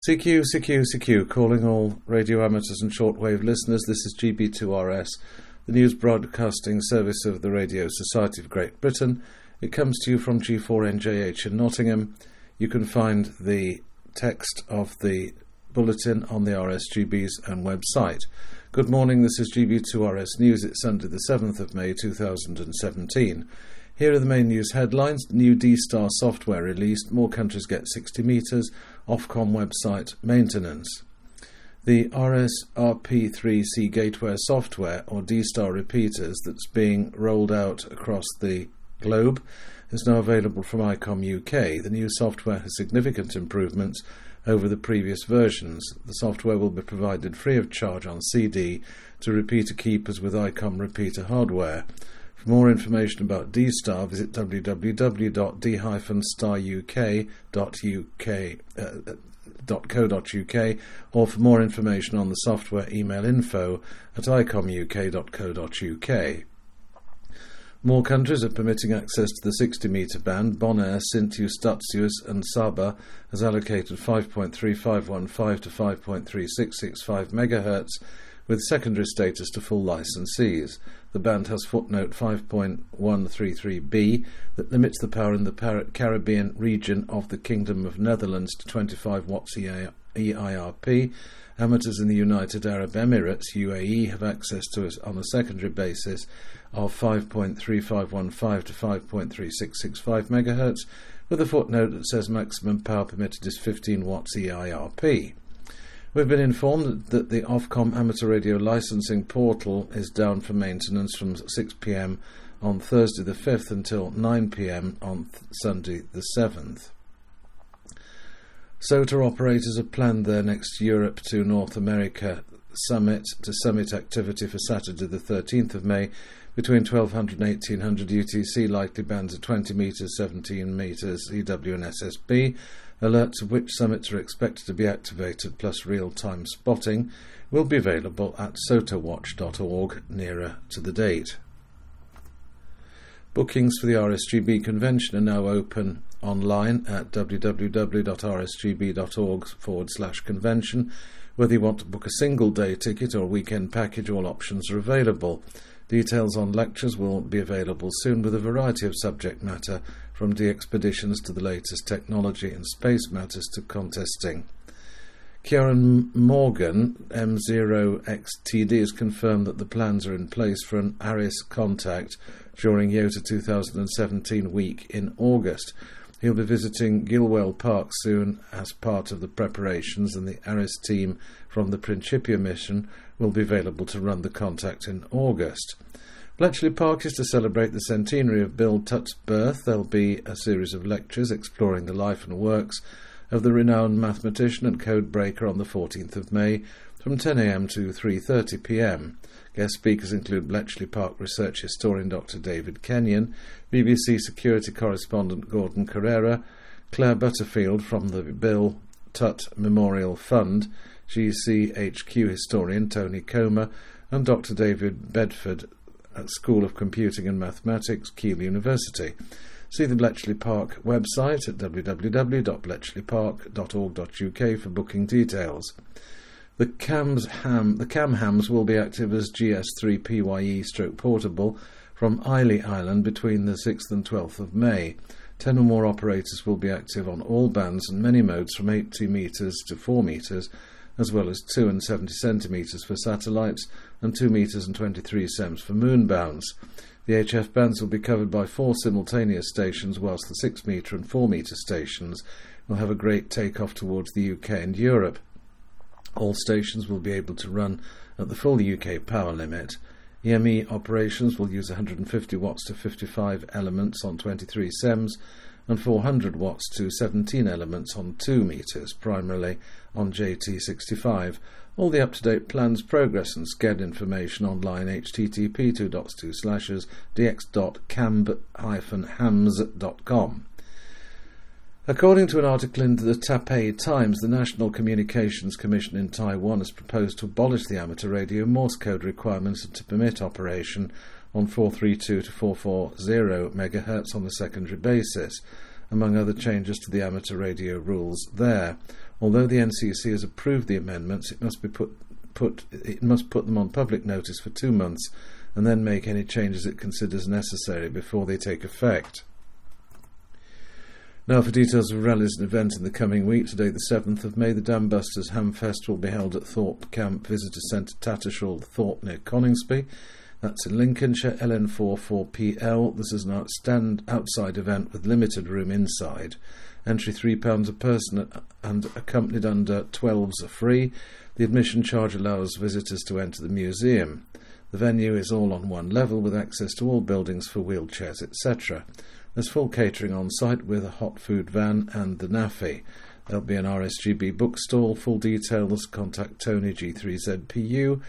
CQ, calling all radio amateurs and shortwave listeners. This is GB2RS, the news broadcasting service of the Radio Society of Great Britain. It comes to you from G4NJH in Nottingham. You can find the text of the bulletin on the RSGB's own website. Good morning, this is GB2RS News. It's Sunday the 7th of May 2017. Here are the main news headlines. New D-Star software released. More countries get 60 metres. Ofcom website maintenance. The RSRP3C Gateware software, or D-Star repeaters, that's being rolled out across the globe is now available from ICOM UK. The new software has significant improvements over the previous versions. The software will be provided free of charge on CD to repeater keepers with ICOM repeater hardware. For more information about D-Star, visit www.d-star.uk.co.uk or for more information on the software, email info@icomuk.co.uk. More countries are permitting access to the 60-metre band. Bonaire, Sint Eustatius and Saba has allocated 5.3515 to 5.3665 MHz with secondary status to full licensees. The band has footnote 5.133b that limits the power in the Caribbean region of the Kingdom of Netherlands to 25 watts EIRP. Amateurs in the United Arab Emirates, UAE, have access to it on a secondary basis of 5.3515 to 5.3665 MHz with a footnote that says maximum power permitted is 15 watts EIRP. We've been informed that the Ofcom amateur radio licensing portal is down for maintenance from 6 p.m. on Thursday the 5th until 9 p.m. on Sunday the 7th. SOTA operators have planned their next Europe to North America summit activity for Saturday the 13th of May between 1200 and 1800 UTC, likely bands of 20 metres, 17 metres EW and SSB. Alerts of which summits are expected to be activated, plus real-time spotting, will be available at sotawatch.org nearer to the date. Bookings for the RSGB convention are now open online at www.rsgb.org/convention. Whether you want to book a single-day ticket or a weekend package, all options are available. Details on lectures will be available soon with a variety of subject matter, from de-expeditions to the latest technology and space matters to contesting. Kieran Morgan, M0XTD, has confirmed that the plans are in place for an ARIS contact during YOTA 2017 week in August. He'll be visiting Gilwell Park soon as part of the preparations, and the ARIS team from the Principia mission will be available to run the contact in August. Bletchley Park is to celebrate the centenary of Bill Tutt's birth. There'll be a series of lectures exploring the life and works of the renowned mathematician and code breaker on the 14th of May from 10 a.m. to 3:30 p.m. Guest speakers include Bletchley Park research historian Dr. David Kenyon, BBC security correspondent Gordon Carrera, Claire Butterfield from the Bill Tutt Memorial Fund, GCHQ historian Tony Comer, and Dr. David Bedford at School of Computing and Mathematics, Keele University. See the Bletchley Park website at www.bletchleypark.org.uk for booking details. The CamHams will be active as GS3PYE/portable from Islay Island between the 6th and 12th of May. 10 or more operators will be active on all bands and many modes from 80 metres to 4 metres, as well as 2 and 70 centimetres for satellites and 2 metres and 23 sems for moonbounds. The HF bands will be covered by 4 simultaneous stations, whilst the 6 metre and 4 metre stations will have a great take-off towards the UK and Europe. All stations will be able to run at the full UK power limit. EME operations will use 150 watts to 55 elements on 23 sems and 400 watts to 17 elements on 2 metres, primarily on JT65. All the up-to-date plans, progress and sched information online, http://dx.camb-hams.com. According to an article in the Taipei Times, the National Communications Commission in Taiwan has proposed to abolish the amateur radio Morse code requirements and to permit operation on 432 to 440 MHz on a secondary basis, among other changes to the amateur radio rules there. Although the NCC has approved the amendments, it must put them on public notice for 2 months and then make any changes it considers necessary before they take effect. Now for details of rallies and events in the coming week. Today the 7th of May, the Dambusters Hamfest will be held at Thorpe Camp Visitor Centre, Tattershall, Thorpe near Coningsby. That's in Lincolnshire, LN44PL. This is an outside event with limited room inside. Entry £3 a person and accompanied under 12s are free. The admission charge allows visitors to enter the museum. The venue is all on one level with access to all buildings for wheelchairs, etc. There's full catering on site with a hot food van and the NAFI. There'll be an RSGB bookstall. Full details, contact Tony G3ZPU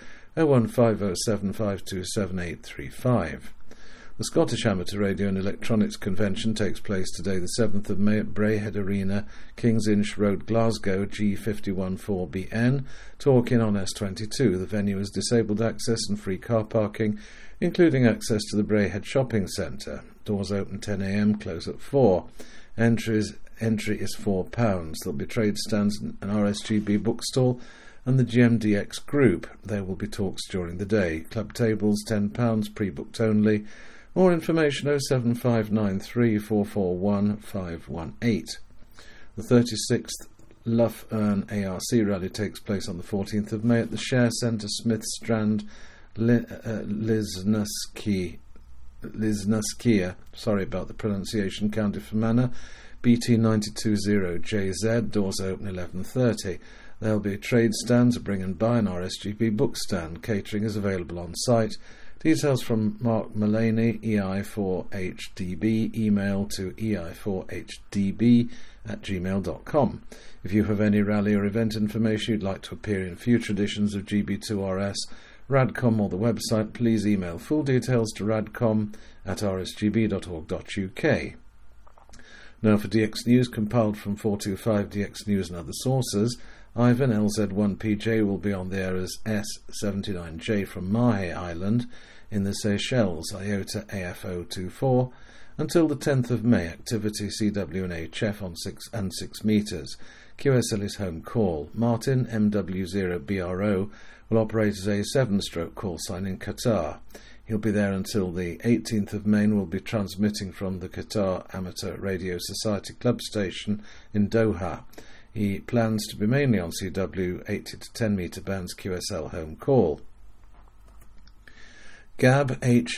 01507527835. The Scottish Amateur Radio and Electronics Convention takes place today the 7th of May at Braehead Arena, King's Inch Road, Glasgow, G514BN. Torquay on S22. The venue has disabled access and free car parking, including access to the Braehead Shopping Centre. Doors open 10 a.m, close at 4. Entry is £4. There'll be trade stands, an RSGB bookstall and the GMDX group. There will be talks during the day. Club tables £10, pre-booked only. More information 07593 441 518. The 36th Lough Erne ARC rally takes place on the 14th of May at the Share Centre, Smith Strand, Lisnaskia, sorry about the pronunciation, County Fermanagh, BT 920JZ. Doors open 11:30. There'll be trade stands, a bring and buy, an RSGB book stand. Catering is available on site. Details from Mark Mullaney, EI4HDB. Email to ei4hdb@gmail.com. If you have any rally or event information you'd like to appear in future editions of GB2RS, Radcom or the website, please email full details to radcom@rsgb.org.uk. Now for DX News, compiled from 425 DX News and other sources. Ivan LZ1PJ will be on the air as S79J from Mahe Island in the Seychelles, IOTA AFO24, until the 10th of May. Activity CW and HF on 6 metres. QSL is home call. Martin MW0BRO will operate as a 7-stroke call sign in Qatar. He'll be there until the 18th of May and will be transmitting from the Qatar Amateur Radio Society Club station in Doha. He plans to be mainly on CW 80 to 10 metre bands QSL home call. Gab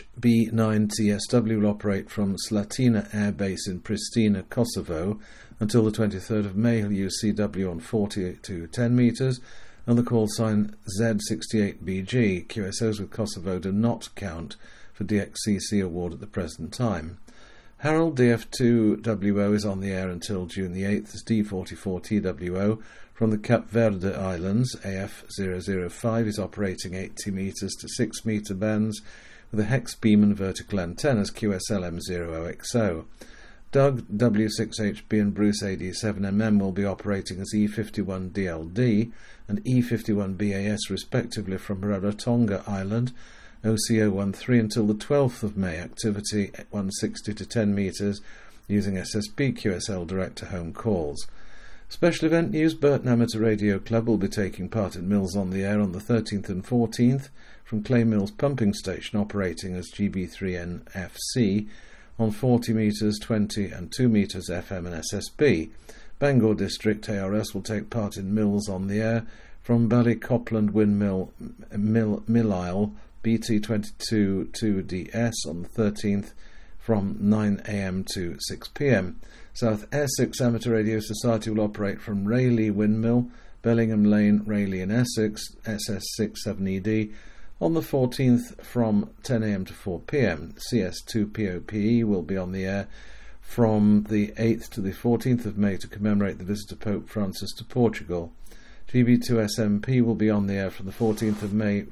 HB9TSW will operate from Slatina Air Base in Pristina, Kosovo. Until the 23rd of May, he'll use CW on 40 to 10 metres and the call sign Z68BG. QSOs with Kosovo do not count for DXCC award at the present time. Harold DF2WO is on the air until June the 8th as D44TWO from the Cape Verde Islands. AF005 is operating 80 metres to 6 metre bands with a hex beam and vertical antennas QSL M0OXO. Doug W6HB and Bruce AD7MM will be operating as E51DLD and E51BAS respectively from Rarotonga Island. OCO13 until the 12th of May. Activity 160 to 10 metres using SSB QSL direct to home calls. Special event news: Burton Amateur Radio Club will be taking part in Mills on the Air on the 13th and 14th from Clay Mills Pumping Station, operating as GB3NFC on 40 metres, 20 and 2 metres FM and SSB. Bangor District ARS will take part in Mills on the Air from Ballycopland Windmill Millisle BT22 2DS on the 13th from 9 a.m. to 6 p.m. South Essex Amateur Radio Society will operate from Rayleigh Windmill, Bellingham Lane, Rayleigh in Essex, SS67ED, on the 14th from 10 a.m. to 4 p.m. CS2POPE will be on the air from the 8th to the 14th of May to commemorate the visit of Pope Francis to Portugal. GB2SMP will be on the air from the 14th of May,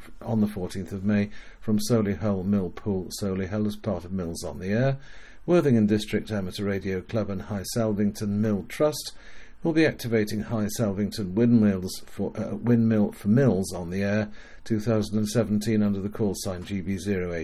from Solihull Millpool, Solihull as part of Mills on the Air. Worthington District Amateur Radio Club and High Salvington Mill Trust will be activating High Salvington Windmill for Mills on the Air 2017 under the call sign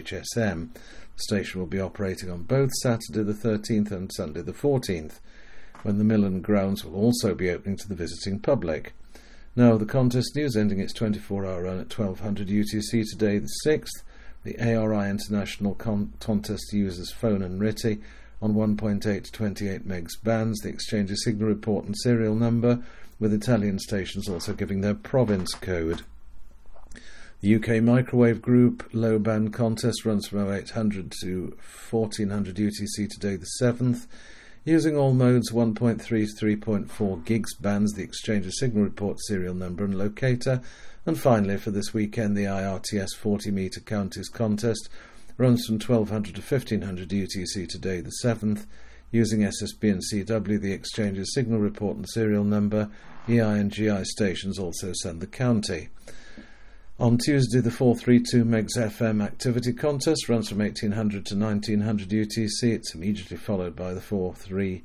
GB0HSM. The station will be operating on both Saturday the 13th and Sunday the 14th. when the mill and grounds will also be opening to the visiting public. Now, the contest news ending its 24-hour run at 1200 UTC today, the 6th. The ARI International contest uses phone and RTTY on 1.8 to 28 megs bands. The exchange's signal report and serial number, with Italian stations also giving their province code. The UK Microwave Group low band contest runs from 0800 to 1400 UTC today, the 7th. Using all modes 1.3 to 3.4 gigs bands, the exchange's signal report serial number and locator. And finally, for this weekend, the IRTS 40-metre counties contest runs from 1200 to 1500 UTC today, the 7th. Using SSB and CW, the exchange's signal report and serial number. EI and GI stations also send the county. On Tuesday, the 432 megs FM activity contest runs from 1800 to 1900 UTC. It's immediately followed by the 43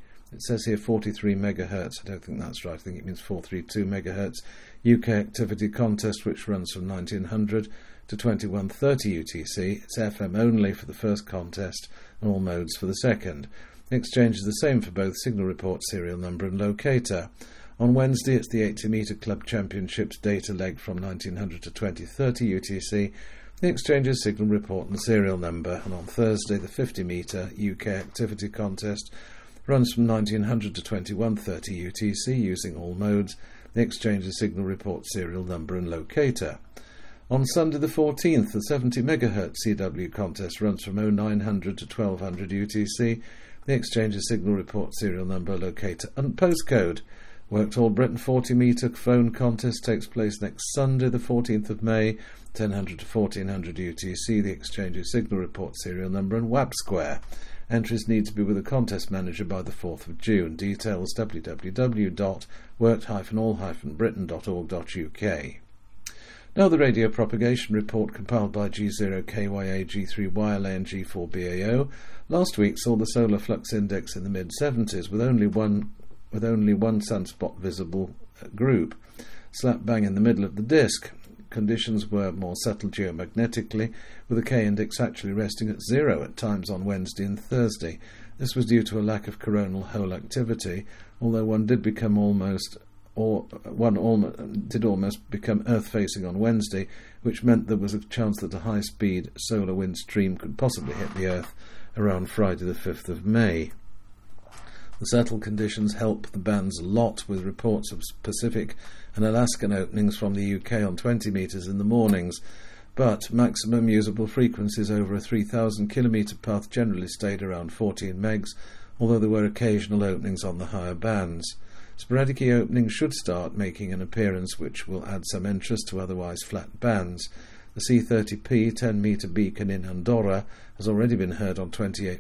megahertz. I don't think that's right. I think it means 432 megahertz UK activity contest, which runs from 1900 to 2130 UTC. It's FM only for the first contest and all modes for the second. The exchange is the same for both signal report serial number and locator. On Wednesday, it's the 80-metre Club Championships data leg from 1900 to 2030 UTC. The exchange's signal report and serial number. And on Thursday, the 50-metre UK activity contest runs from 1900 to 2130 UTC using all modes. The exchange's signal report serial number and locator. On Sunday the 14th, the 70 MHz CW contest runs from 0900 to 1200 UTC. The exchange's signal report serial number, locator and postcode. Worked All Britain 40-metre phone contest takes place next Sunday, the 14th of May, 1000 to 1400 UTC. The exchange's signal report serial number and WAP square. Entries need to be with a contest manager by the 4th of June. Details www.worked-all-britain.org.uk. Now the radio propagation report compiled by G0KYA, G3YLA and G4BAO. Last week saw the solar flux index in the mid-70s with only one sunspot visible group, slap bang in the middle of the disk. Conditions were more settled geomagnetically, with the K index actually resting at 0 at times on Wednesday and Thursday. This was due to a lack of coronal hole activity, although one did almost become Earth-facing on Wednesday, which meant there was a chance that a high-speed solar wind stream could possibly hit the Earth around Friday the 5th of May. The settled conditions help the bands a lot, with reports of Pacific and Alaskan openings from the UK on 20 metres in the mornings, but maximum usable frequencies over a 3,000 kilometre path generally stayed around 14 megs, although there were occasional openings on the higher bands. Sporadic openings should start making an appearance, which will add some interest to otherwise flat bands. The C30P 10-metre beacon in Andorra has already been heard on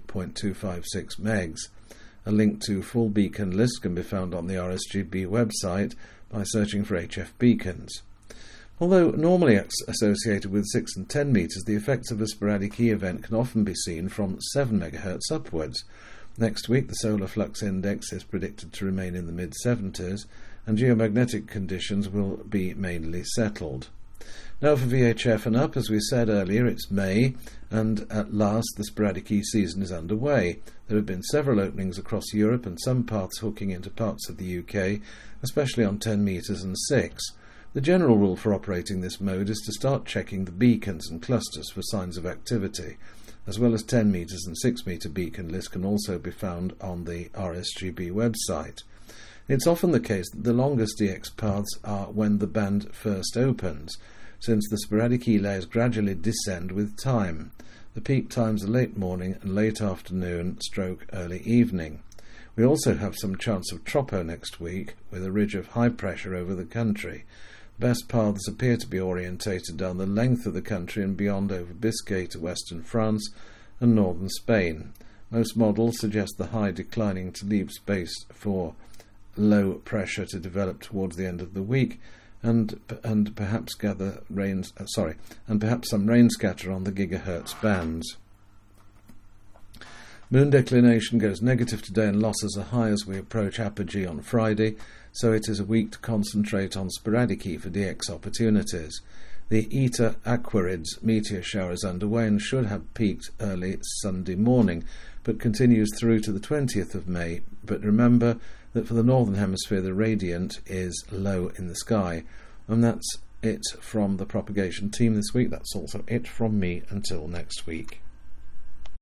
28.256 megs. A link to full beacon list can be found on the RSGB website by searching for HF beacons. Although normally associated with 6 and 10 metres, the effects of a sporadic E event can often be seen from 7 MHz upwards. Next week, the solar flux index is predicted to remain in the mid-70s, and geomagnetic conditions will be mainly settled. Now for VHF and up, as we said earlier, it's May, and at last the sporadic E season is underway. There have been several openings across Europe and some paths hooking into parts of the UK, especially on 10 metres and 6. The general rule for operating this mode is to start checking the beacons and clusters for signs of activity, as well as 10 metres and 6 metre beacon lists can also be found on the RSGB website. It's often the case that the longest DX paths are when the band first opens, since the sporadic E layers gradually descend with time. The peak times are late morning and late afternoon / early evening. We also have some chance of tropo next week, with a ridge of high pressure over the country. Best paths appear to be orientated down the length of the country and beyond over Biscay to western France and northern Spain. Most models suggest the high declining to leave space for low pressure to develop towards the end of the week, and perhaps some rain scatter on the gigahertz bands. Moon declination goes negative today and losses are high as we approach apogee on Friday, so it is a week to concentrate on sporadic E for DX opportunities. The Eta Aquarids meteor shower is underway and should have peaked early Sunday morning, but continues through to the 20th of May. But remember, that for the Northern Hemisphere the radiant is low in the sky. And that's it from the propagation team this week. That's also it from me until next week.